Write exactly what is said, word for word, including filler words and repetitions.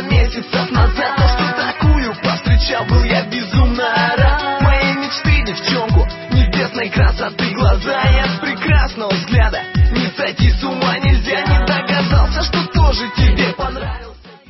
много месяцев назад. То, что такую повстречал, был я безумно рад. Моей мечты девчонку небесной красоты глаза. И от прекрасного взгляда не сойти с ума нельзя. Не догадался, что тоже тебе понравится.